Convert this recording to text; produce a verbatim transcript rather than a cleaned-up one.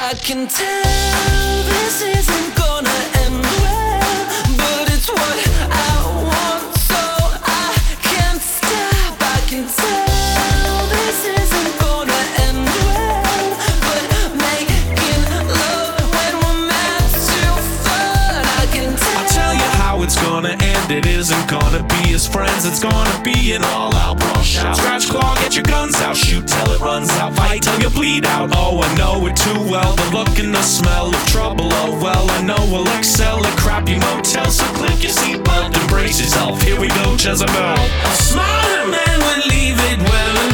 I can tell this isn't gonna end well, but it's what I want, so I can't stop. I can tell this isn't gonna end well, but making love when we're meant to fun. I can tell. I'll tell you how it's gonna end. It isn't gonna be as friends. It's gonna be an all-out brawl shout. Scratch, claw, get your guns out. Shoot till it runs out. Fight till you bleed out. Oh, I know it too well. The look and the smell of trouble. Oh well, I know we'll excel at crappy motels. So click your seatbelt and brace yourself. Here we go, Jezebel. A smarter man would leave it well